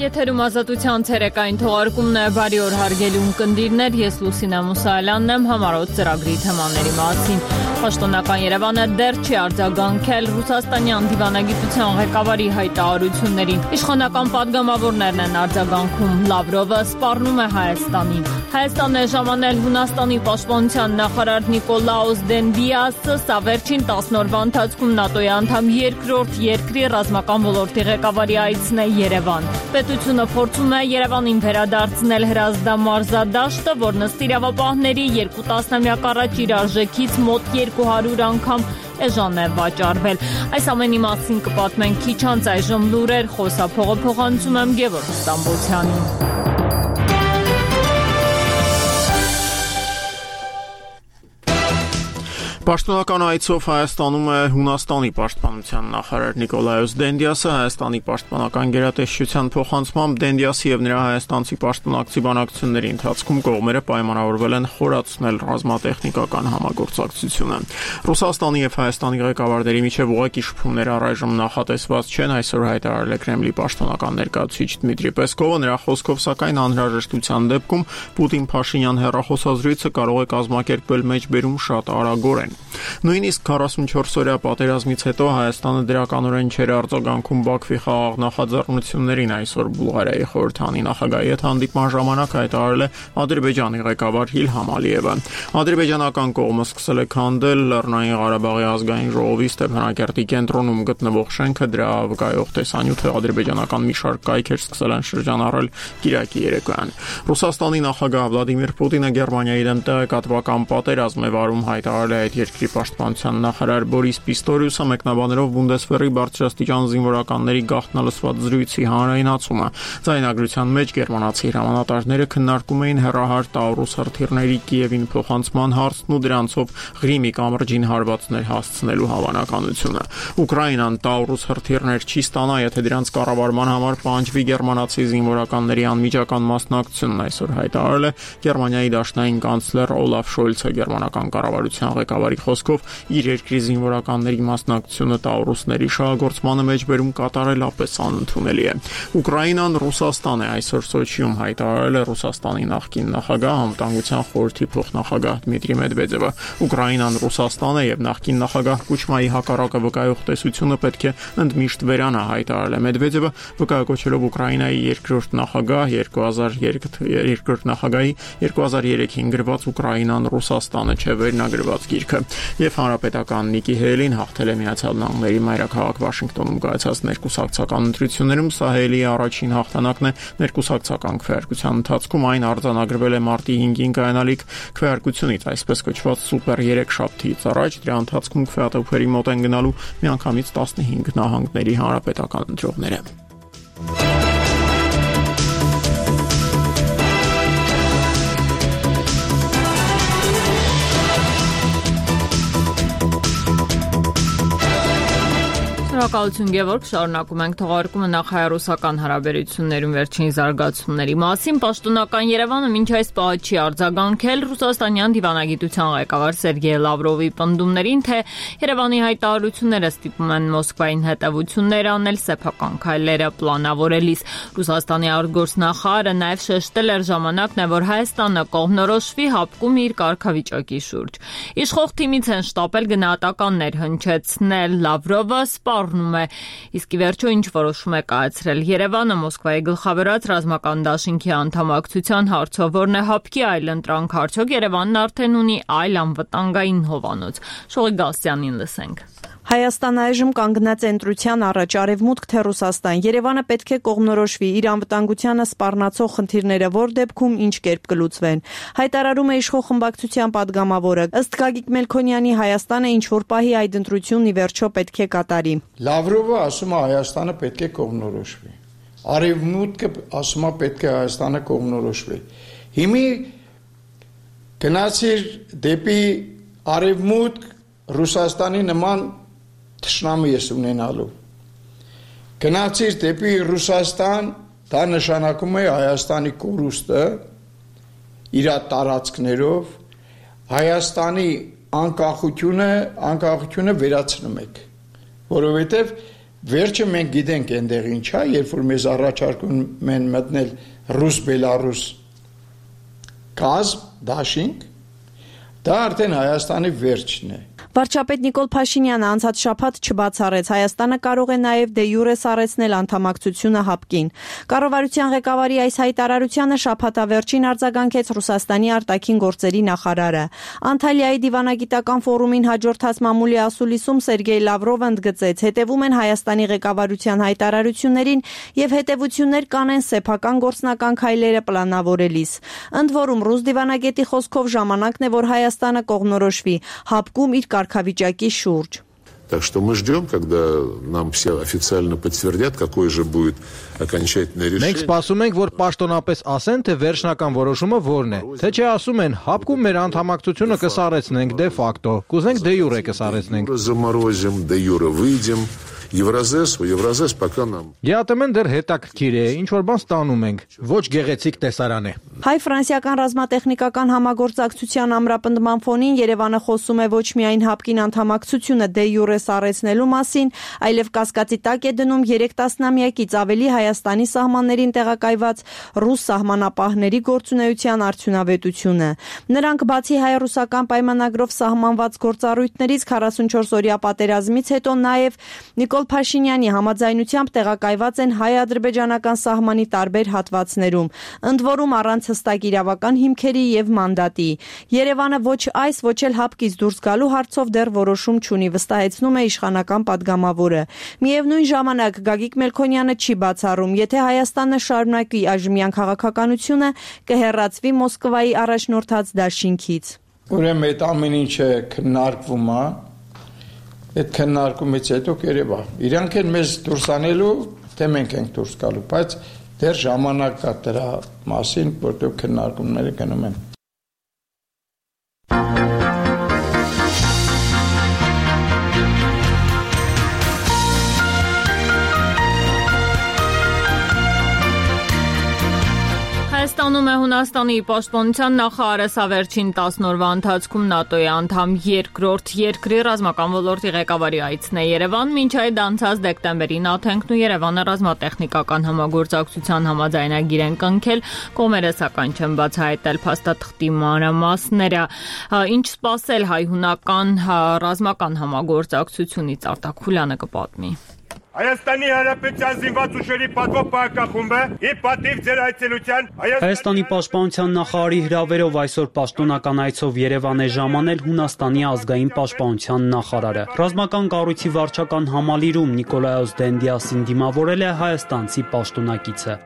Եթերում ազատության ցերեկային թողարկումն է, բարի օր հարգելի ունկնդիրներ, ես Լուսինե Մուսայելյանն եմ, համառոտ ծրագրի թեմաների մասին։ Պաշտոնական Երևանը դեռ չի արձագանքել Ռուսաստանյան դիվանագիտության ղեկավարի հայտարարություններին։ Իշխանական պատգամավորներն են արձագանքում, Լավրովը սպառնում է Հայաստանին։ Հայաստանն է ժամանել Հունաստանի պաշտպանության նախարար Նիկոլաուս Դենդիասը, սա վերջին 10 օրվա ընթացքում ՆԱՏՕ-ի անդամ երկրորդ երկրի ռազմական ոլորտի ղեկավարի այցն է Երևան։ Պետությունը փորձում է Երևանին վերադարձնել հրազդամարզադաշտը, որն ըստ իրավապահների 2 տասնամյակ առաջ իր արժեքից մոտ 200 անգամ էժան է վաճառվել։ Այս ամենի մասին կպատմենք քիչ անց, այժմ լուրեր, խոսափողը փոխանցում եմ Գևորգ Ստամբոլցյանին։ Պաշտոնական այցով Հայաստանում է Հունաստանի պաշտպանության նախարար Նիկոլաուս Դենդիասը, Հայաստանի պաշտպանական գերատեսչության փոխանցմամբ Դենդիասի եւ նրա հայաստանցի պաշտոնակցի բանակցությունների ընթացքում կողմերը պայմանավորվել են խորացնել ռազմատեխնիկական համագործակցությունը։ Ռուսաստանի եւ Հայաստանի ղեկավարների միջև ուղղակի շփումներ առայժմ նախատեսված չեն, այսօր հայտարարել է Կրեմլի պաշտոնական ներկայացուցիչ Դմիտրի Պեսկովը, նրա խոսքով սակայն անհրաժեշտության դեպքում Պուտին-Փաշինյան հեռախոսազրույցը կարող է կազմակերպվել մեջբերում շատ արագորեն։ Նույնիսկ 44-օրյա պատերազմից հետո Հայաստանը դրականորեն չէր արձագանքում Բաքվի խաղաղ նախաձեռնություններին, այսօր Բուլղարիայի խորհրդանի նախագահի հետ հանդիպման ժամանակ հայտարարել է Ադրբեջանի ղեկավար Իլհամ Ալիևը։ Ադրբեջանական կողմը սկսել է քանդել Լեռնային Ղարաբաղի ազգային ժողովի Ստեփանակերտի կենտրոնում գտնվող շենքը, դրա վկայող տեսանյութը ադրբեջանական մի շարք կայքեր սկսել են շրջանառել կիրակի երեկոյան։ Ռուսաստանի նախագահ Վլադիմիր Պուտինը Գերմանիայի դեմ տեղեկատվական պատերազմ է վարում, հայտարարել է այդ երկրի պաշտպանության նախարար Բորիս Պիստորիուսը, մեկնաբանելով Բունդեսվերի բարձրաստիճան զինվորականների գաղտնալսված զրույցի հանրայնացումը։ Ձայնագրության մեջ գերմանացի հրամանատարները քննարկում էին հեռահար Տաուրուս հրթիռների Կիևին փոխանցման հարցն ու դրանցով Ղրիմի կամրջին հարվածներ հասցնելու հավանականությունը։ Ուկրաինան Տաուրուս հրթիռներ չի ստանա, եթե դրանց կառավարման համար պահանջվի գերմանացի զինվորականների անմիջական մասնակցությունն, այսօր հայտարարել է Գերմանիայի դաշնային կանցլեր Օլաֆ Շոլցը։ Գերմանական կառավարության ղեկավարի խոսքով իր երկրի զինվորականների մասնակցությունը Տաուրուսների շահագործմանը մեջբերում կատարելապես անընդունելի է։ Ուկրաինան Ռուսաստան է, այսօր Սոչիում հայտարարել է Ռուսաստանի նախկին նախագահ, անվտանգության խորհրդի փոխնախագահ Դմիտրի Մեդվեդևը։ Ուկրաինան Ռուսաստան է եւ նախկին նախագահ Կուչմայի հակառակը վկայող տեսությունը պետք է ընդմիշտ վերանա, հայտարարել է Մեդվեդևը, վկայակոչելով Ուկրաինայի երկրորդ նախագահ 2003-ին գրված Ուկրաինան Ռուսաստանը չէ վերնագրված գիրքը։ Եվ հանրապետական Նիկի Հեյլին հաղթել է Միացյալ Նահանգների մայրաքաղաք Վաշինգտոնում կայացած ներկուսակցական ընտրություններում, սա Հեյլիի առաջին հաղթանակն է ներկուսակցական քվեարկության ընթացքում, այն արձանագրվել է մարտի 5-ին կայանալիք քվեարկությունից, այսպես կոչված սուպեր 3 շաբթից առաջ, դրա ընթացքում քվեատվերի մոտ են գնալու միանգամից 15 նահանգների հանրապետական ընտրողները։ Շնորհակալություն Գևորգ, շարունակում ենք թողարկումը նախահայ-ռուսական հարաբերություններում վերջին զարգացումների մասին։ Պաշտոնական Երևանը մինչ այս պահը չի արձագանքել Ռուսաստանյան դիվանագիտության ղեկավար Սերգեյ Լավրովի պնդումներին, թե Երևանի հայտարարությունները ստիպում են Մոսկվային հետևություններ անել սեփական քայլերը պլանավորելիս։ Ռուսաստանի արտգործնախարարը նաև շեշտել էր ժամանակն է, որ Հայաստանը կողմնորոշվի հապկում իր կարգավիճակի շուրջ։ Իշխող թիմից են շտապել գնահատականներ հնչեցնել, Լավրովը սպառնում է, իսկ ի վերջո ինչ որոշում է կայացրել Երևանը Մոսկվայի գլխավորած ռազմական դաշինքի անդամակցության հարցով, որն է հապկի այլընտրանք, արդյոք Երևանն արդեն ունի այլ անվտանգային հովանոց։ Շողիկ Գալստյանին լսենք։ Հայաստանը այժմ կանգնած է ընտրության առաջ, արևմուտք թե Ռուսաստան։ Երևանը պետք է կողմնորոշվի, իր անվտանգությանը սպառնացող խնդիրները որ դեպքում ինչ կերպ կլուծվեն։ Հայտարարում է իշխող խմբակցության падգամավորը։ Ըստ Գագիկ Մելքոնյանի, Հայաստանը ինչ որ պահի այդ ընտրությունն ի վերջո պետք է կատարի։ Լավրովը ասում է Հայաստանը պետք է կողմնորոշվի։ Արևմուտքը ասում է պետք է Հայաստանը կողմնորոշվի։ Հիմի գնացիր դեպի արևմուտք Ռուսաստանի նման թշնամի ես ունենալու։ Գնացիր դեպի Ռուսաստան, դա նշանակում է Հայաստանի կորուստը իր տարածքներով, Հայաստանի անկախությունը վերացնում եք, որովհետև Վերջը մենք գիտենք այնտեղ ինչա, երբ որ մեզ առաջարկում են մտնել ռուս-բելարուս կազմ, դաշինք, դա արդեն Հայաստանի վերջն է։ Վարչապետ Նիկոլ Փաշինյանը անցած շաբաթ չբացառեց Հայաստանը կարող է նաև դե յուրե սառեցնել անդամակցությունը ՀԱՊԿ-ին։ Կառավարության ղեկավարի այս հայտարարությանը շաբաթավերջին արձագանքեց Ռուսաստանի արտաքին գործերի նախարարը։ Անտալիայի դիվանագիտական ֆորումին հաջորդած մամուլի ասուլիսում Սերգեյ Լավրովը ընդգծեց, հետևում են Հայաստանի ղեկավարության հայտարարություններին եւ հետևություններ կանեն սեփական գործնական քայլերը պլանավորելիս։ Ընդ որում ռուս դիվանագետի խոսքով ժամանակն է, որ Հայաստանը կողմնորոշվի ՀԱՊԿ-ում իր կարգավիճակի շուրջ։ Так что мы ждем, когда нам все официально подтвердят, какое же будет окончательное решение. Մենք սպասում ենք, որ պաշտոնապես ասեն, թե վերջնական որոշումը որն է։ Թե չէ ասում են, ՀԱՊԿ-ում մեր անդամակցությունը կսառեցնենք դե ֆակտո, կուզենք դե յուրե կսառեցնենք։ Заморозим, де юре выйдем. Евразес пока нам. ԵԱՏՄ-ն դեռ հետաքրքիր է, ինչ որ բան ստանում ենք, ոչ գեղեցիկ տեսարան է։ Հայ-ֆրանսիական ռազմատեխնիկական համագործակցության ամրապնդման ֆոնին Երևանը խոսում է ոչ միայն ՀԱՊԿ-ին անդամակցությունը դե յուրե սառեցնելու մասին, այլև կասկածի տակ է դնում 3 տասնամյակից ավելի Հայաստանի սահմաններին տեղակայված ռուս սահմանապահների գործունեության արդյունավետությունը։ Նրանք բացի հայ-ռուսական պայմանագրով սահմանված գործառույթներից 44-օրյա պատերազմից հետո նաև Նիկոլ Փաշինյանի համաձայնությամբ տեղակայված են հայ-ադրբեջանական սահմանի տարբեր հատվածներում, ընդ որում առանց հստակ իրավական հիմքերի եւ մանդատի։ Երևանը ոչ այս, ոչ էլ ՀԱՊԿ-ից դուրս գալու հարցով դեռ որոշում չունի, վստահեցնում է իշխանական падգամավորը։ Միևնույն ժամանակ Գագիկ Մելքոնյանը չի բացառում, եթե Հայաստանը շարունակի այժմյան քաղաքականությունը, կհեռացվի Մոսկվայի առաջնորդած դաշինքից։ Ուրեմն այդ ամեն ինչը քննարկվում է, այդ քննարկումից հետո կերևա։ Իրանք են մեզ դուրս անելու, թե մենք ենք դուրս գալու, բայց դեռ ժամանակ կա դրա մասին, որտեղ քննարկումները գնում են։ Հայաստանում է Հունաստանի պաշտպանության նախարարը վերջին 10 օրվա ընթացքում ՆԱՏՕ-ի անդամ երկրորդ երկրի ռազմական ոլորտի ղեկավարի այցն է Երևան, մինչ այդ անցած դեկտեմբերին Աթենքն ու Երևանը ռազմատեխնիկական համագործակցության համաձայնագիր են կնքել, կողմերը սակայն չեն բացահայտել փաստաթղթի մանրամասները։ Ինչ սպասել հայ-հունական ռազմական համագործակցությունից Արտակ Խուլյանը կպատմի։ Հայաստանի Հանրապետության զինված ուժերի պատվով պահակախումբը ի պատիվ ձեր այցելության Հայաստանի պաշտպանության նախարարի հրավերով այսօր պաշտոնական այցով Երևան է ժամանել Հունաստանի ազգային պաշտպանության նախարարը։ Ռազմական կառույցի վարչական համալիրում Նիկոլայոս Դենդիասին դիմավորել է հայաստանցի պաշտոնակիցը։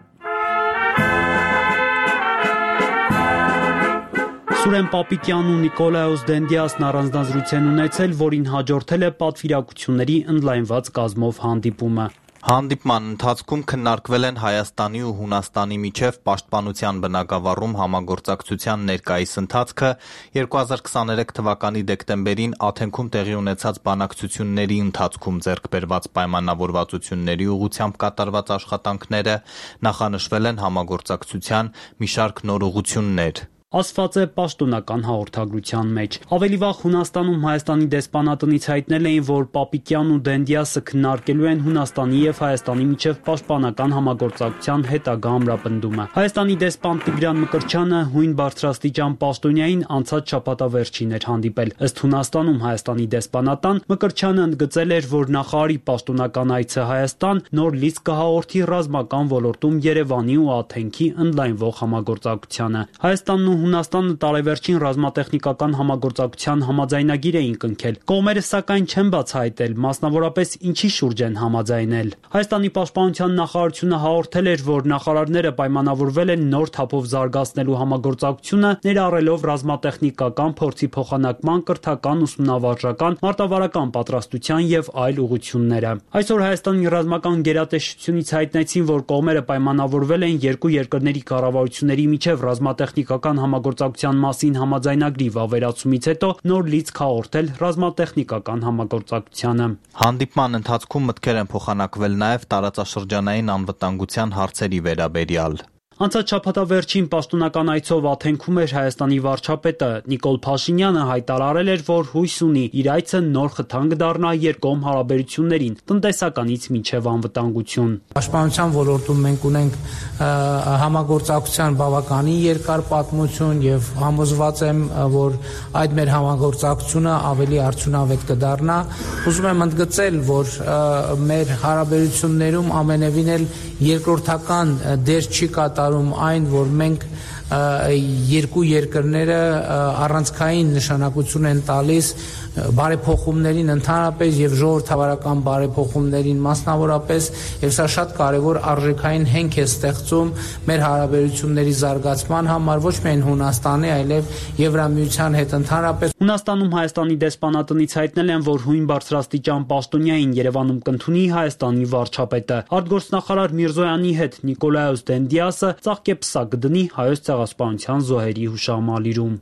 Սուրեն Պապիկյանն ու Նիկոլայոս Դենդիասն առանձնազրույց են ունեցել, որին հաջորդել է պատվիրակությունների ընդլայնված կազմով հանդիպումը։ Հանդիպման ընթացքում քննարկվել են Հայաստանի ու Հունաստանի միջև պաշտպանության բնագավառում համագործակցության ներկայիս ընթացքը, 2023 թվականի դեկտեմբերին Աթենքում տեղի ունեցած բանակցությունների ընթացքում ձեռք բերված պայմանավորվածությունների ուղղությամբ կատարված աշխատանքները, նախանշվել են համագործակցության մի շարք նոր ուղղություններ։ Ասված է պաշտոնական հաղորդագրության մեջ։ Ավելի վաղ Հունաստանում Հայաստանի դեսպանատնից հայտնել էին, որ Պապիկյանն ու Դենդիասը քննարկելու են Հունաստանի եւ Հայաստանի միջև պաշտպանական համագործակցության հետագա ամրապնդումը։ Հայաստանի դեսպան Տիգրան Մկրտչյանը հույն բարձրաստիճան պաշտոնյային անցած շաբաթավերջին էր հանդիպել։ Ըստ Հունաստանում Հայաստանի դեսպանատան Մկրտչյանը ընդգծել էր, որ նախարարի պաշտոնական այցը Հայաստան նոր լիցք կհաղորդի ռազմական ոլորտում Երևանի ու Աթենքի ընդլայնվող համագործակցությանը։ Հայաստանն ու Հունաստանը տարեվերջին ռազմատեխնիկական համագործակցության համաձայնագիր էին կնքել։ Կողմերը սակայն չեն բացահայտել, մասնավորապես ինչի շուրջ են համաձայնել։ Հայաստանի պաշտպանության նախարարությունը հաղորդել էր, որ նախարարները պայմանավորվել են նոր թափով զարգացնելու համագործակցությունը, ներառելով ռազմատեխնիկական փորձի փոխանակման, կրթական, ուսումնավարժական, մարտավարական պատրաստության եւ այլ ուղղությունները։ Այսօր Հայաստանի ռազմական գերատեսչությունից հայտնեցին, որ կողմերը պայմանավորվել են երկու երկրների կառավարությունների միջև ռազմատեխնիկական համագործակցության մասին համաձայնագրի վավերացումից հետո նոր լիցք հաղորդել ռազմատեխնիկական համագործակցությանը։ Հանդիպման ընթացքում մտքեր են փոխանակվել նաև տարածաշրջանային անվտանգության հարցերի վերաբերյալ։ Անցած շաբաթավերջին պաշտոնական այցով Աթենքում էր Հայաստանի վարչապետը Նիկոլ Փաշինյանը հայտարարել էր, որ հույս ունի իր այցը նոր խթան կդառնա երկկողմ հարաբերություններին, տնտեսականից մինչև անվտանգություն։ Պաշտպանության ոլորտում մենք ունենք համագործակցության բավականին երկար պատմություն եւ համոզված եմ, որ այդ մեր համագործակցությունը ավելի արդյունավետ կդառնա։ Ուզում եմ ընդգծել, որ մեր հարաբերություններում ամենևին էլ երկրորդական դեր չի կատարում այն, որ մենք երկու երկրները առանցքային նշանակություն են տալիս բարեփոխումներին ընդհանրապես եւ ժողովրդավարական բարեփոխումներին մասնավորապես, եւ սա շատ կարեւոր արժեքային հենք է ստեղծում մեր հարաբերությունների զարգացման համար ոչ միայն Հունաստանի, այլև Եվրամիության հետ ընդհանրապես։ Հունաստանում Հայաստանի դեսպանատնից հայտնել են, որ հույն բարձրաստիճան պաշտոնյային Երևանում կընդունի Հայաստանի վարչապետը։ Արտգործնախարար Միրզոյանի հետ Նիկոլայոս Դենդիասը ծաղկեպսա կդնի Հայոց ցեղասպանության զոհերի հուշամալիրում։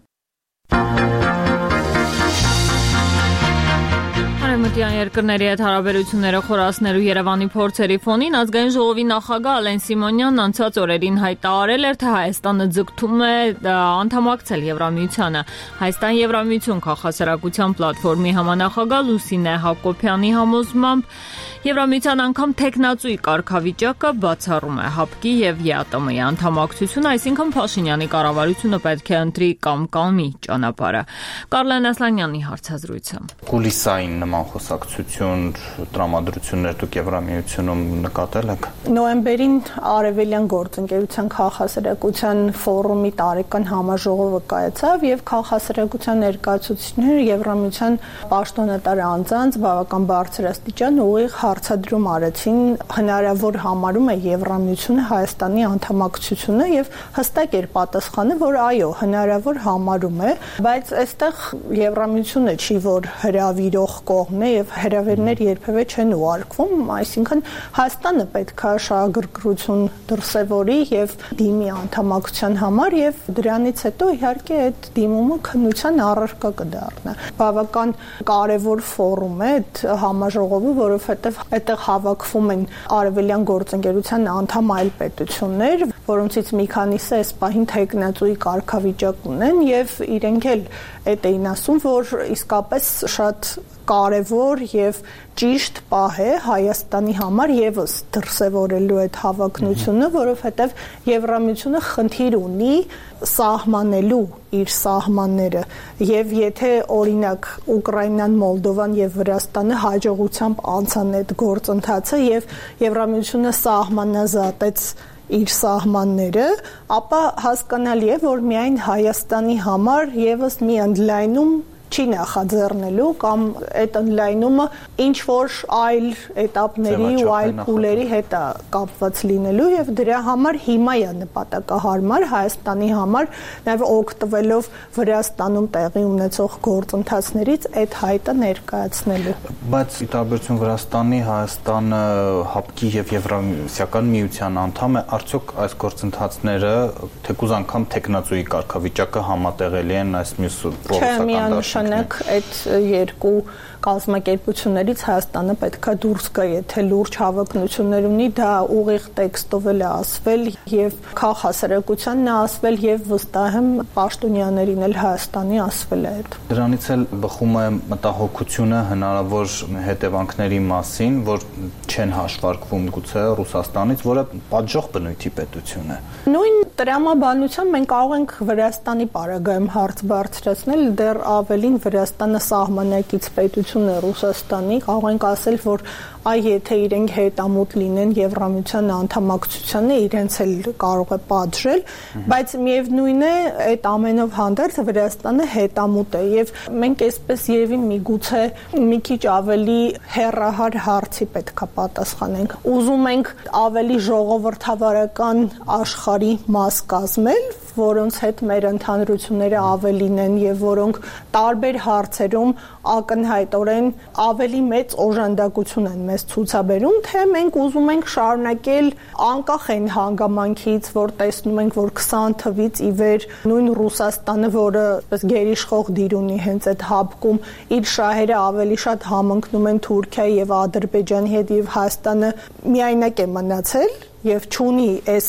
Արևմտյան երկրների հետ հարաբերությունները խորացնելու Երևանի փորձերի ֆոնին ազգային ժողովի նախագահ Ալեն Սիմոնյանն անցած օրերին հայտարարել էր, թե Հայաստանը ձգտում է անդամակցել Եվրամիությանը։ Հայաստան-Եվրամիություն քաղաքասարակության պլատֆորմի համանախագահ Լուսինե Հակոբյանի համոզմամբ Եվրամիության անգամ տեխնացուի կարգավիճակը բացառում է ՀԱՊԿ-ի եւ ԵԱՏՄ-ի անդամակցությունը, այսինքն Փաշինյանի կառավարությունը պետք է ընտրի կամ կամի ճանապարհը։ Կարլեն Ասլանյանի հարցազրույցը։ Կուլիսային նման խոսակցություն, տրամադրություններ դուք Եվրամիությունում նկատել եք։ Նոյեմբերին Արևելյան գործընկերության քաղաքասարակության ֆորումի տարեկան համաժողովը կայացավ եւ քաղաքասարակության ներկայացուցիչները Եվրամիության պաշտոնատար անձանց բավական բարձրաստիճան ուղիղ հարցադրում արեցին հնարավոր համարում է Եվրամիությունը Հայաստանի անդամակցությունը եւ հստակ էր պատասխանը, որ այո, հնարավոր համարում է, բայց այստեղ Եվրամիությունը չի, որ հրավիրող կողմն է եւ հրավերներ երբևէ չեն ուղարկվում, այսինքն Հայաստանը պետք է շահագրգռություն դրսևորի եւ դիմի անդամակցության համար եւ դրանից հետո իհարկե այդ դիմումը քննության առարկա կդառնա։ Բավական կարեւոր ֆորում է այդ համաժողովը, որովհետեւ այդտեղ հավաքվում են Արևելյան գործընկերության անդամ այլ պետություններ, որոնցից մի քանիսը այս պահին տեխնացուի կարգավիճակ ունեն եւ իրենք էլ այդ էին ասում, որ իսկապես շատ կարևոր եւ ճիշտ պահ է Հայաստանի համար եւս դրսեւորելու այդ հավակնությունը, որովհետեւ Եվրամիությունը խնդիր ունի սահմանելու իր սահմանները եւ եթե օրինակ Ուկրաինան, Մոլդովան եւ Վրաստանը հաջողությամբ անցան այդ գործընթացը եւ Եվրամիությունը սահմանազատեց իր սահմանները, ապա հասկանալի է, որ միայն Հայաստանի համար եւս մի ընդլայնում չի նախաձեռնելու կամ այդ ընդլայնումը ինչ որ այլ էտապների ու այլ փուլերի հետ է կապված լինելու եւ դրա համար հիմա է նպատակահարմար Հայաստանի համար նաեւ օգտվելով Վրաստանում տեղի ունեցող գործընթացներից այդ հայտը ներկայացնելու։ Բայց ի տարբերություն Վրաստանի, Հայաստանը ՀԱՊԿ-ի եւ Եվրամիության միության անդամ է, արդյոք այս գործընթացները թեկուզ անգամ տեխնացուի կարգավիճակը համատեղելի են այս մյուս պրոֆեսիոնալ այդ երկու կազմակերպություններից Հայաստանը պետքա դուրս գա, եթե լուրջ հավակնություններ ունի, դա ուղիղ տեքստով էլ է ասվել եւ քաղաքասարակությանն է ասվել եւ վստահ եմ պաշտոնյաներին էլ Հայաստանի ասվել է այդ։ Դրանից էլ բխում է մտահոգությունը հնարավոր հետևանքների մասին, որ չեն հաշվարկվում գուցե Ռուսաստանից, որը պատժող բնույթի պետություն է։ Նույն տրամաբանությամբ մենք կարող ենք Վրաստանի պարագայում հարց բարձրացնել, դեռ ավելին Վրաստանը սահմանակից պետություն է Ռուսաստանի, կարող ենք ասել, որ այ եթե իրենք հետամուտ լինեն Եվրամիության անդամակցությանը, իրենց էլ կարող է պատժել, բայց միևնույն է, այդ ամենով հանդերձ Վրաստանը հետամուտ է եւ մենք այսպես եւի միգուցե մի քիչ ավելի հեռահար հարցի պետքա պատասխանենք։ Ուզում ենք ավելի ժողովրդավարական աշխարհի մաս կազմել, որոնց հետ մեր ընդհանրությունները ավելին են եւ որոնք տարբեր հարցերում ակնհայտորեն ավելի մեծ օժանդակություն են մեզ ցուցաբերում, թե մենք ուզում ենք շարունակել անկախ այն հանգամանքից, որ տեսնում ենք, որ 20 թվից ի վեր նույն Ռուսաստանը, որը այսպես գերիշխող դիր ունի հենց այդ ՀԱՊԿ-ում, իր շահերը ավելի շատ համընկնում են Թուրքիայի եւ Ադրբեջանի հետ եւ Հայաստանը միայնակ է մնացել եւ չունի այս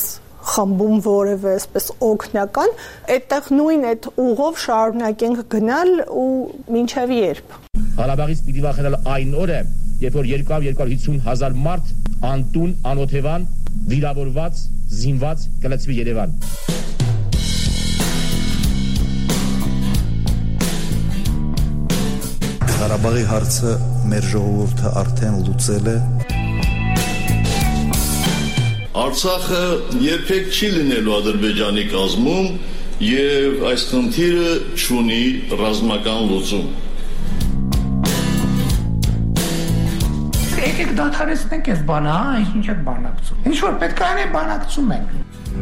խմբում որևէ այսպես օգնական, այդտեղ նույն այդ ուղով շարունակենք գնալ ու մինչև երբ։ Ղարաբաղից պիտի վախենալ այն օրը, երբ որ 200-250 հազար մարդ անտուն, անօթևան, վիրավորված, զինված կլցվի Երևան։ Ղարաբաղի հարցը մեր ժողովուրդը արդեն լուծել է։ Արցախը երբեք չի լինելու Ադրբեջանի կազմում եւ այս խնդիրը չունի ռազմական լուծում։ Եկեք դադարեցնենք այս բանը, ինչ եք բանակցում։ Ինչ որ պետք է անենք, բանակցում ենք։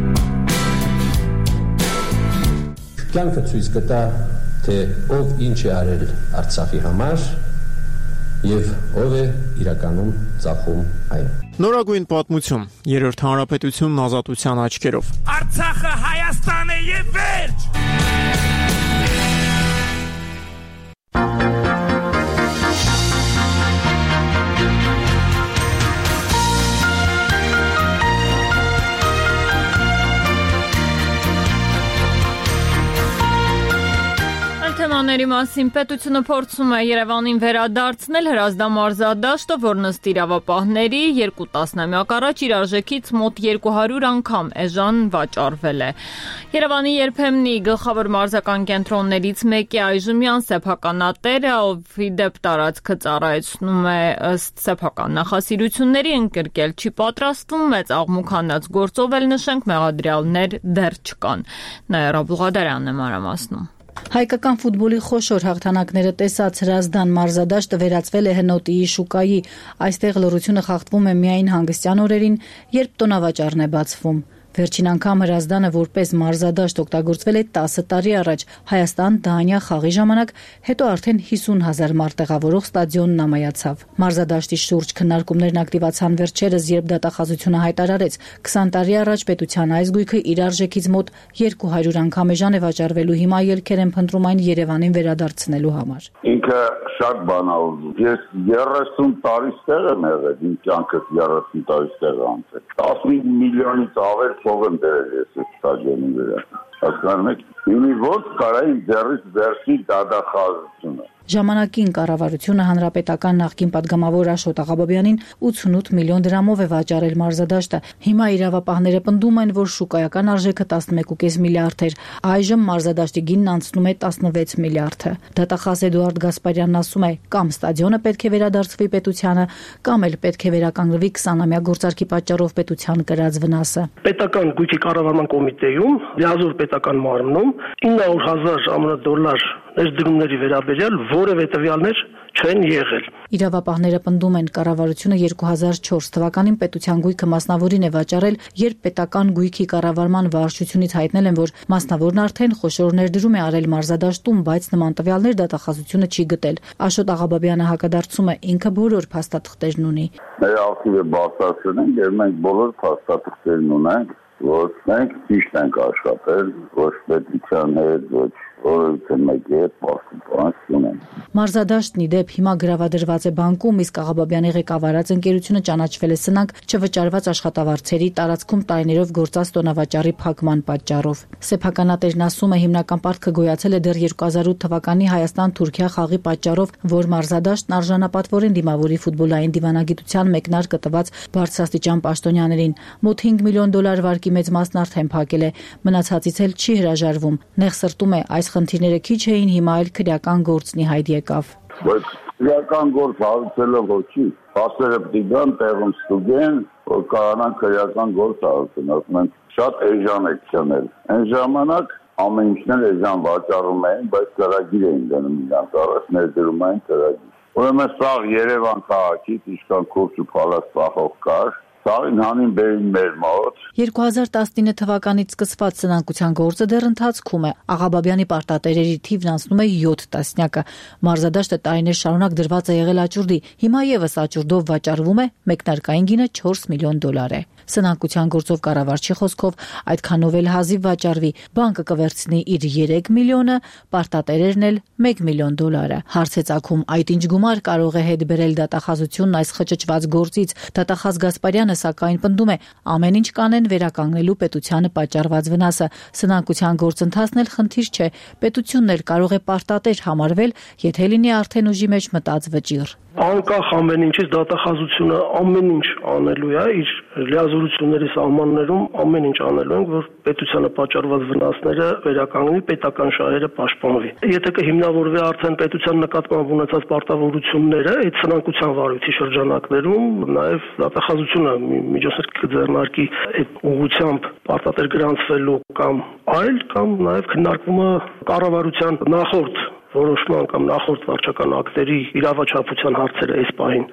Կյանքը ցույց կտա, թե ով ինչ է արել Արցախի համար եւ ով է իրականում ծախում այն։ Նորագույն պատմություն, Երրորդ հանրապետությունն ազատության աչքերով։ Արցախը Հայաստան է եւ վերջ։ Թեմաների մասին պետությունը փորձում է Երևանին վերադարձնել հրազդամարզադաշտը, որն ըստ իրավապահների 2 տասնամյակ առաջ իր արժեքից մոտ 200 անգամ էժան վաճառվել է։ Երևանի երբեմնի գլխավոր մարզական կենտրոններից մեկի այժմյան սեփականատերը, ով ի դեպ տարածքը ծառայեցնում է ըստ սեփական նախասիրությունների, ընկրկել չի պատրաստվում, մեծ աղմուկ հանած գործով էլ նշենք մեղադրյալներ դեռ չկան։ Նաիրա Բուղադարյանն է մանրամասնում։ Հայկական ֆուտբոլի խոշոր հաղթանակները տեսած Հրազդան մարզադաշտը վերածվել է հնոտիի շուկայի։ Այստեղ լռությունը խախտվում է միայն հանգստյան օրերին, երբ տոնավաճառն է բացվում։ Վերջին անգամ Հրազդանը որպես մարզադաշտ օգտագործվել է 10 տարի առաջ Հայաստան-Դանիա խաղի ժամանակ, հետո արդեն 50,000 մարդ տեղավորող ստադիոնն ամայացավ։ Մարզադաշտի շուրջ քննարկումներն ակտիվացան վերջերս, երբ դատախազությունը հայտարարեց 20 տարի առաջ պետության այս գույքը իր արժեքից մոտ 200 անգամ էժան է վաճառվելու, հիմա ելքեր են փնտրում այն Երևանին վերադարձնելու համար։ Ինքը շատ բան է ուզում։ Ես 30 տարի ստեղ եմ եղել, իմ կյանքս 30 տարի ստեղ անցել։ 15 միլիոնից ավել փող եմ դրել ես այդ ստադիոնի վրա։ Հասկանում եք, իմի ոնց կարա իմ ձեռից վերցնի դատախազությունը։ Ժամանակին կառավարությունը հանրապետական նախկին պատգամավոր Աշոտ Աղաբաբյանին 88 միլիոն դրամով է վաճառել մարզադաշտը։ Հիմա իրավապահները պնդում են, որ շուկայական արժեքը 11.5 միլիարդ էր։ Այժմ մարզադաշտի գինն անցնում է 16 միլիարդը։ Դատախազ Էդուարդ Գասպարյանն ասում է, կամ ստադիոնը պետք է վերադարձվի պետությանը, կամ էլ պետք է վերականգնվի 20-ամյա գործարքի պատճառով պետության կրած վնասը։ Պետական գույքի կառավարման կոմիտեում, լիազոր պետական մարմնում 900,000 $, ներդրումների վերաբերյալ որևէ տվյալներ չեն եղել։ Իրավապահները պնդում են, կառավարությունը 2004 թվականին պետության գույքը մասնավորին է վաճառել, երբ պետական գույքի կառավարման վարչությունից հայտնել են, որ մասնավորն արդեն խոշոր ներդրում է արել մարզադաշտում, բայց նման տվյալներ դատախազությունը չի գտել։ Աշոտ Աղաբաբյանը հակադարձում է, ինքը բոլոր փաստաթղթերն ունի։ Մեր ակտիվը բացասունենք եւ մենք բոլոր փաստաթղթերն ունենք, որ մենք ճիշտ ենք աշխատել, ոչ պետության հետ, ոչ որևէ մեկի հետ պաշտպանություն են։ Մարզադաշտն ի դեպ հիմա գրավադրված է բանկում, իսկ Աղաբաբյանի ղեկավարած ընկերությունը ճանաչվել է սնանկ չվճարված աշխատավարձերի, տարածքում տարիներով գործած տոնավաճառի փակման պատճառով։ Սեփականատերն ասում է, հիմնական պարտքը գոյացել է դեռ 2008 թվականի Հայաստան-Թուրքիա խաղի պատճառով, որ մարզադաշտն արժանապատվորեն դիմավորի ֆուտբոլային դիվանագիտության մեկնարկը տված բարձրաստիճան պաշտոնյաներին։ Մոտ $5 միլիոն վարկի մեծ մասն արդեն փակել է, մնացածից էլ չի հրաժարվում։ Նեղսրտում է, այս խնդիրները քիչ էին, հիմա էլ քրեական գործնի հայտ եկավ։ Բայց քրեական գործ հարցելով ոչի, փաստերը պիտի գան տեղում ստուգեն, որ կարողանան քրեական գործ հարցնել, ասում են շատ էժան է քնել։ Այն ժամանակ ամեն ինչն էլ էժան վաճառում էին, բայց ծրագիր էին դնում իրանց առաջ, ներդրում էին ծրագիր։ Ուրեմն սա Երևան քաղաքից ինչքան քուրս ու փալաս պահող կար, Սաղին հանին բերին մեր մոտ։ 2019 թվականից սկսված սնանկության գործը դեռ ընթացքում է։ Աղաբաբյանի պարտատերերի թիվն անցնում է 7 տասնյակը։ Մարզադաշտը տարիներ շարունակ դրված է եղել աճուրդի։ Հիմա եւս աճուրդով վաճառվում է, մեկնարկային գինը $4 միլիոն է։ Սնանկության գործով կառավարչի խոսքով այդքանով էլ հազիվ վաճառվի։ Բանկը կվերցնի իր 3 միլիոնը, պարտատերերն էլ $1 միլիոն։ Հարց է ծագում, այդ ինչ գումար կարող է հետ բերել դատախազությունն այս խճճված գործից։ Դատախազ Գասպարյանը սակայն պնդում է, ամեն ինչ կանեն վերականգնելու պետությանը պատճառված վնասը։ Սնանկության գործընթացն էլ խնդիր չէ, պետությունն էլ կարող է պարտադեր համարվել, եթե լինի արդեն ուժի մեջ մտած վճիռ։ Անկախ ամեն ինչից դատախազությունը ամեն ինչ անելու է, իր լիազորությունների սահմաններում ամեն ինչ անելու ենք, որ պետությանը պատճառված վնասները վերականգնի, պետական շահերը պաշտպանվի։ Եթե կհիմնավորվի արդեն պետության նկատմամբ ունեցած պարտավորությունները, այդ սնանկության վարույթի շրջանակներում նաև դատախազությունը միջոցներ կձեռնարկի այդ ուղղությամբ պարտադեր գրանցվելու կամ նաև քննարկվում է կառավարության նախորդ որոշման կամ նախորդ վարչական ակտերի իրավաչափության հարցերը այս պահին։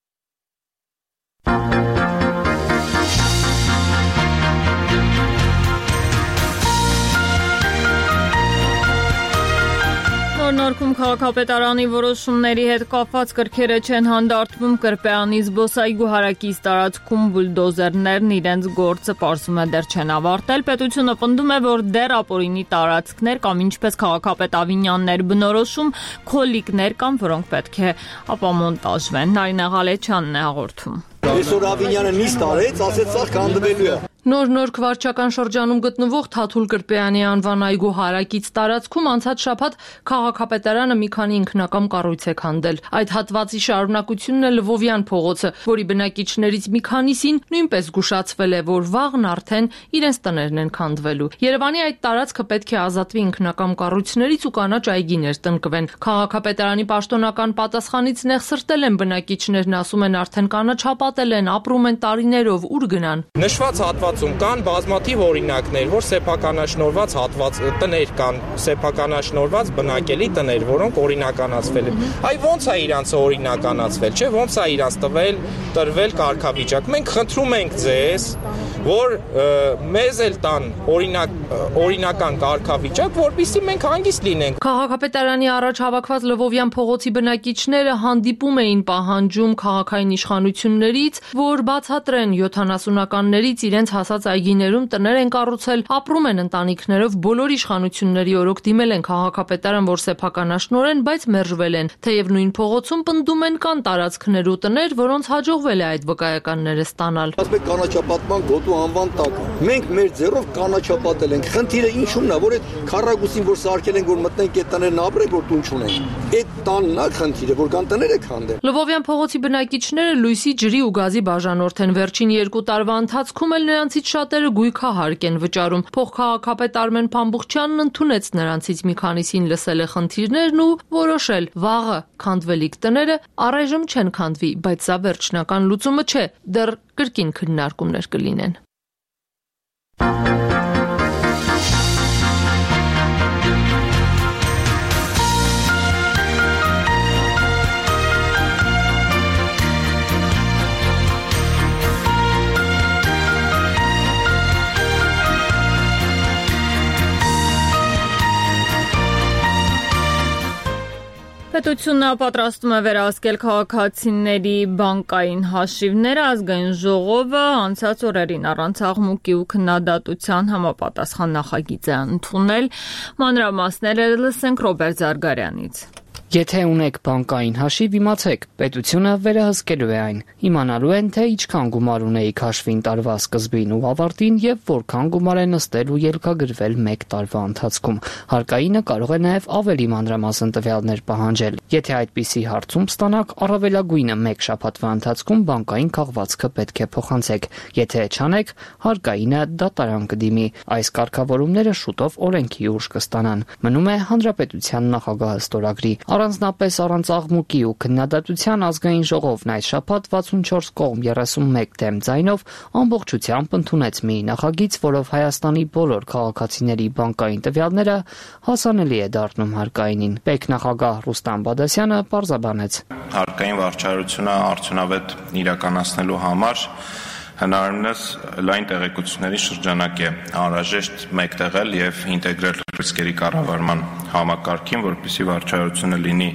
Նորքում քաղաքապետարանի որոշումների հետ կապված կրքերը չեն հանդարտվում Կրպեանի զբոսայգու հարակից տարածքում բուլդոզերներն իրենց գործը պարզում է դեռ չեն ավարտել։ Պետությունը պնդում է, որ դեռ ապօրինի տարածքներ կամ ինչպես քաղաքապետ Ավինյաններ բնորոշում քոլիկներ կան, որոնք պետք է ապամոնտաժվեն։ Նարինե Ղալեչյանն է հաղորդում։ Այսօր Ավինյանը նիստ արեց, ասեց սա քանդվելու է։ Նոր վարչական շրջանում գտնվող Թաթուլ Կրպեյանի անվան այգու հարակից տարածքում անցած շաբաթ քաղաքապետարանը մի քանի ինքնակամ կառույց է քանդել։ Այդ հատվածի շարունակությունն է Լվովյան փողոցը, որի բնակիչներից մի քանիսին նույնպես զգուշացվել է, որ վաղն արդեն իրենց տներն են քանդվելու։ Երևանի այդ տարածքը պետք է ազատվի ինքնակամ կառույցներից ու կանաչ այգիներ տնկվեն։ Քաղաքապետարանի պաշտոնական պատասխանից նեղսրտել են բնակիչներն, ասում են արդեն կանաչապատել են, ապրում են տարիներով, ուր գնան։ Նշված հատվածում կան բազմաթիվ օրինակներ, որ սեփականաշնորհված տներ կան, սեփականաշնորհված բնակելի տներ, որոնք օրինականացվել են։ Այ ո՞նց է իրանց օրինականացվել, չէ՞, ո՞նց է իրանց տրվել կարգավիճակ։ Մենք խնդրում ենք ձեզ, որ մեզ էլ տան օրինական կարգավիճակ, որպեսզի մենք հանգիստ լինենք։ Քաղաքապետարանի առաջ հավաքված Լվովյան փողոցի բնակիչները հանդիպում էին պահանջում քաղաքային իշխանություններից, որ բացատրեն 70-ականներից իրենց հասած այգիներում տներ են կառուցել, ապրում են ընտանիքներով, բոլոր իշխանությունների օրոք դիմել են քաղաքապետարան, որ սեփականաշնորեն, բայց մերժվել են։ Թեև նույն փողոցում պնդում են կան տարածքներ ու տներ, որոնց հաջողվել է այդ վկայականները ստանալ։ Ասում եք կանաչապատման գոտու անվան տակ։ Մենք մեր ձեռով կանաչապատել ենք։ Խնդիրը ինչու՞մն է, որ այդ քառակուսին որ սարքել ենք, որ մտնենք այդ տներն ապրենք, որ տուն չունենք։ Այդ տանն է խնդիրը, որ կան տները քանդել։ Լվովյան փողոցի բնակիչները լույսի, ջրի ու գազի բաժանորդ են։ Վերջին 2 տարվա ընթացքում էլ նրանցից շատերը գույքահարկ են վճարում։ Փոխքաղաքապետ Արմեն Փամբուխչյանն ընդունեց նրանցից մի քանիսին, լսել է խնդիրներն ու որոշել՝ վաղը քանդվելիք տները առայժմ չեն քանդվի, բայց սա վերջնական լուծումը չէ, դեռ կրկին քննարկումներ կլինեն։ Պետությունը պատրաստում է վերահսկել քաղաքացիների բանկային հաշիվները, ազգային ժողովը անցած օրերին առանց աղմուկի ու քննադատության համապատասխան նախագիծ է ընդունել։ Մանրամասները լսենք Ռոբերտ Զարգարյանից։ Եթե ունեք բանկային հաշիվ, իմացեք, պետությունը վերահսկելու է այն։ Իմանալու են, թե ինչքան գումար ունեիք հաշվին տարվա սկզբին ու ավարտին եւ որքան գումար է նստել ու ելքագրվել 1 տարվա ընթացքում։ Հարկայինը կարող է նաեւ ավելի մանրամասն տվյալներ պահանջել։ Եթե այդպիսի հարցում ստանաք, առավելագույնը 1 շաբաթվա ընթացքում բանկային քաղվածքը պետք է փոխանցեք։ Եթե չանեք, հարկայինը դատարան կդիմի։ Այս կարգավորումները շուտով օրենքի ուժ կստանան։ Մնում է հանրապետության նախագահը ստորագրի։ Առանձնապես առանց աղմուկի ու քննադատության ազգային ժողովն այս շաբաթ 64 կողմ 31 դեմ ձայնով ամբողջությամբ ընդունեց մի նախագիծ, որով Հայաստանի բոլոր քաղաքացիների բանկային տվյալները հասանելի է դառնում հարկայինին։ Պետնախագահ Ռուստամ Բադասյանը պարզաբանեց. Հարկային վարչարությունը արդյունավետ իրականացնելու համար հնարավորինս լայն տեղեկությունների շրջանակ է անհրաժեշտ մեկտեղել եւ ինտեգրել ռիսկերի կառավարման համակարգին, որպեսզի վարչարությունը լինի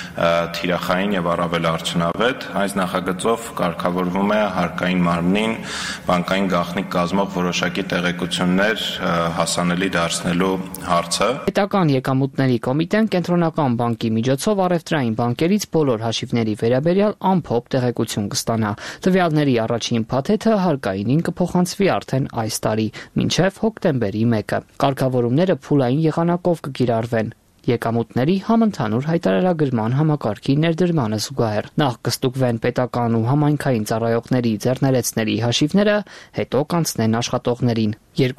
թիրախային եւ առավել արդյունավետ։ Այս նախագծով կարգավորվում է հարկային մարմնին բանկային գաղտնիք կազմող որոշակի տեղեկություններ հասանելի դարձնելու հարցը։ Պետական եկամուտների կոմիտեն կենտրոնական բանկի միջոցով առևտրային բանկերից բոլոր հաշիվների վերաբերյալ ամփոփ տեղեկություն կստանա։ Տվյալների առաջին փաթեթը հարկայինին կփոխանցվի արդեն այս տարի, մինչև հոկտեմբերի 1-ը։ Կարգավորումները փուլային եղանակով կկիրառվեն։ Եկամուտների համընդհանուր հայտարարագրման համակարգի ներդրմանը զուգահեռ նախ կստուգվեն պետական ու համայնքային ծառայողների ձեռներեցների հաշիվները, հետո կանցնեն աշխատողներին։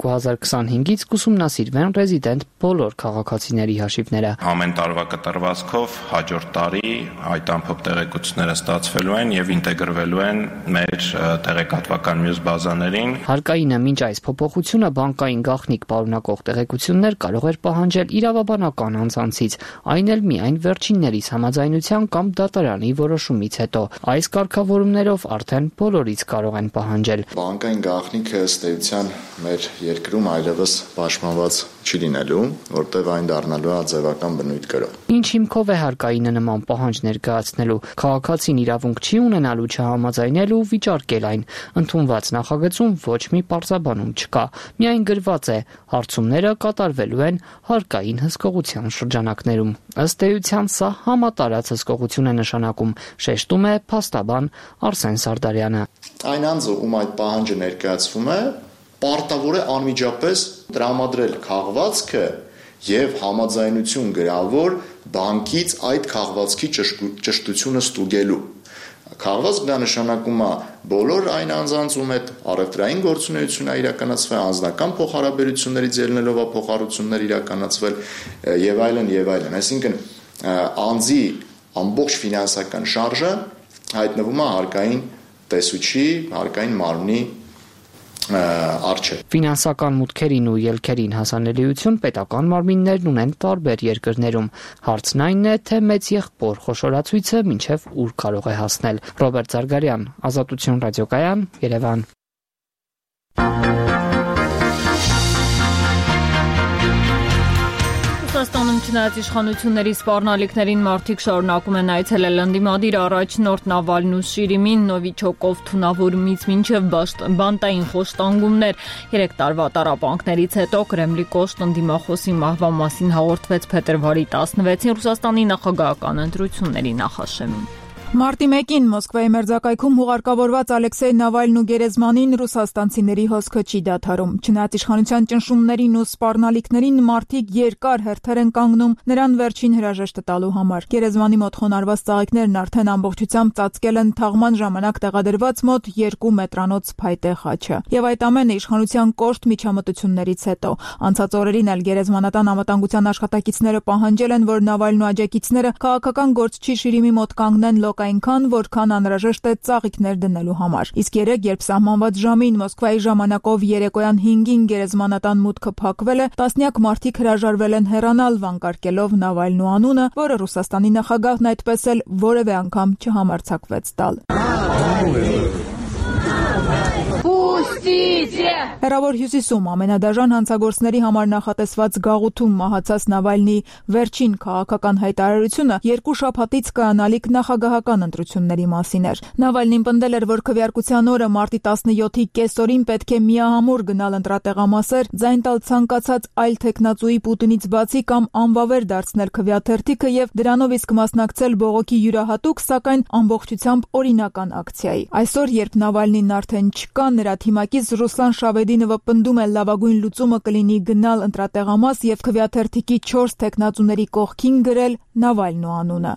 2025-ից կուսումնասիրվեն ռեզիդենտ բոլոր քաղաքացիների հաշիվները։ Ամեն տարվա կտրվածքով հաջորդ տարի այդ ամփոփ տեղեկությունները ստացվելու են եւ ինտեգրվելու են մեր տեղեկատվական մյուս բազաներին։ Հարկայինը մինչ այս փոփոխությունը բանկային գաղտնիք պարունակող տեղեկություններ կարող էր պահանջել իրավաբանական անձանցից, այն էլ միայն վերջիններիս համաձայնության կամ դատարանի որոշումից հետո։ Այս կարգավորումներով արդեն բոլորից կարող են պահանջել։ Բանկային գաղտնիքը ըստ էության մեր երկրում այլևս պաշտպանված չի լինելու, որտեղ այն դառնալու է ձևական բնույթ կրող։ Ինչ հիմքով է հարկայինը նման պահանջ ներկայացնելու։ Քաղաքացին իրավունք չի ունենալու չհամաձայնել ու վիճարկել այն։ Ընդունված նախագծում ոչ մի պարզաբանում չկա։ Միայն գրված է. հարցումները կատարվելու են հարկային հսկողության շրջանակներում։ Ըստ էության սա համատարած հսկողություն է նշանակում, շեշտում է փաստաբան Արսեն Սարդարյանը։ Այն անձը, ում այդ պահանջը ներկայացվում է, պարտավոր է անմիջապես տրամադրել քաղվածքը եւ համաձայնություն գրավոր բանկից այդ քաղվածքի ճշտությունը ստուգելու։ Քաղվածքը դա նշանակում է բոլոր այն անձանց, ում հետ առևտրային գործունեություն է իրականացվել, անձնական փոխհարաբերություններից ելնելով է փոխհարություններ իրականացվել եւ այլն եւ այլն։ Այսինքն անձի ամբողջ ֆինանսական շարժը հայտնվում է հարկային տեսուչի, հարկային մարմնի արժե։ Ֆինանսական մուտքերին ու ելքերին հասանելիություն պետական մարմիններն ունեն տարբեր երկրներում։ Հարցն այն է, թե մեծ եղբոր խոշորացույցը մինչև ուր կարող է հասնել։ Ռոբերտ Զարգարյան, Ազատություն ռադիոկայան, Երևան։ Ռուսաստանում չնայած իշխանությունների սպառնալիքներին մարդիկ շարունակում են այցելել ընդդիմադիր առաջնորդ Նավալնու Շիրիմին, Նովիչոկով թունավորումից մինչև բանտային խոշտանգումներ։ 3 տարվա տառապանքներից հետո Կրեմլի կոշտ ընդդիմախոսի մահվան մասին հաղորդվեց փետրվարի 16-ին Ռուսաստանի նախագահական ընտրությունների նախաշեմին։ Մարտի 1-ին Մոսկվայի մերձակայքում հուղարկավորված Ալեքսեյ Նավալնու գերեզմանին ռուսաստանցիների հոսքը չի դադարում։ Չնայած իշխանության ճնշումներին ու սպառնալիքներին մարդիկ երկար հերթեր են կանգնում նրան վերջին հրաժեշտը տալու համար։ Գերեզմանի մոտ խոնարհված ծաղիկներն արդեն ամբողջությամբ ծածկել են թաղման ժամանակ տեղադրված մոտ 2 մետրանոց փայտե խաչը։ Եվ այդ ամենը իշխանության կոշտ միջամտություններից հետո։ Անցած օրերին էլ գերեզմանատան անվտանգության աշխատակիցները պահանջել են, որ Նավալնու աջակիցները քաղաքական գործչի Շիրիմի մոտ կանգնեն այնքան, որքան անհրաժեշտ է ծաղիկներ դնելու համար։ Իսկ երեկ, երբ սահմանված ժամին Մոսկվայի ժամանակով երեկոյան 5-ին գերեզմանատան մուտքը փակվել է, տասնյակ մարդիկ հրաժարվել են հեռանալ վանկարկելով Նավալնու անունը, որը Ռուսաստանի նախագահն այդպես էլ որևէ անգամ չհամարձակվեց տալ։ Հեռավոր հյուսիսում ամենադաժան հանցագործների համար նախատեսված գաղութում մահացած Նավալնի վերջին քաղաքական հայտարարությունը 2 շաբաթից կայանալիք նախագահական ընտրությունների մասին էր։ Նավալնին պնդել էր, որ քվեարկության օրը մարտի 17-ի կեսօրին պետք է միահամուռ գնալ ընտրատեղամասեր, ձայն տալ ցանկացած այլ թեկնածուի Պուտինից բացի կամ անվավեր դարձնել քվեաթերթիկը եւ դրանով իսկ մասնակցել բողոքի յուրահատուկ, սակայն ամբողջությամբ օրինական ակցիայի։ Այսօր, երբ Նավալնին արդեն չկա, նրա թիմակից Ռուսլան Շավեդինովը պնդում է լավագույն լուծումը կլինի գնալ ընտրատեղամաս եւ քվեաթերթիկի 4 թեկնածուների կողքին գրել Նավալնու անունը։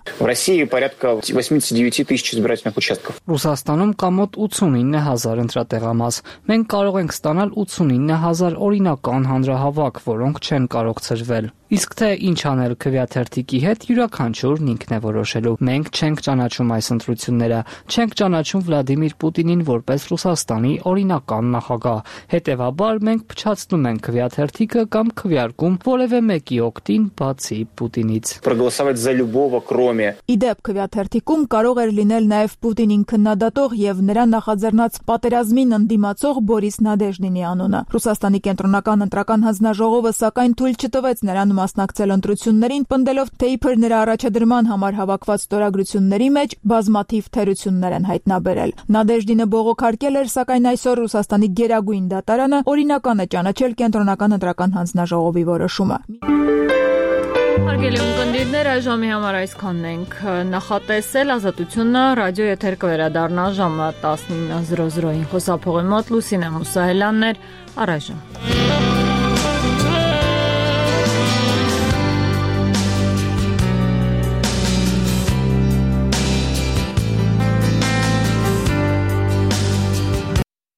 Ռուսաստանում կա մոտ 89000 ընտրատեղամաս։ Մենք կարող ենք ստանալ 89000 օրինական հանրահավաք, որոնք չեն կարող ծրվել։ Իսկ թե ինչ անել քվեաթերթիկի հետ, յուրաքանչյուրն ինքն է որոշելու։ Մենք չենք ճանաչում այս ընտրությունները, չենք ճանաչում Վլադիմիր Պուտինին որպես Ռուսաստանի օրինական նախագահ։ չկա։ Հետևաբար մենք փչացնում ենք քվեաթերթիկը կամ քվեարկում որևէ մեկի օգտին, բացի Պուտինից։ Проголосовать за любого, кроме. Իդեպ քվեաթերթիկում կարող էր լինել նաև Պուտինին քննադատող եւ նրա նախաձեռնած պատերազմին ընդդիմացող Բորիս Նադեժդինի անունը։ Ռուսաստանի կենտրոնական ընտրական հանձնաժողովը սակայն թույլ չտվեց նրան մասնակցել ընտրություններին, պնդելով, թե իբր նրա առաջադրման համար հավաքված ստորագրությունների մեջ բազմաթիվ թերություններ են հայտնաբերել։ Նադեժդինը բողոքարկել էր, սակայն այսօր Ռուսաստանի գերագույն դատարանը օրինական է ճանաչել կենտրոնական ընտրական հանձնաժողովի որոշումը։ Հարգելի ունկնդիրներ, այժմի համար այսքանն ենք նախատեսել։ Ազատությունը ռադիո եթեր կվերադառնա ժամը 19:00-ին։ Խոսափողի մոտ Լուսինե Մուսահելյանն էր, առայժմ։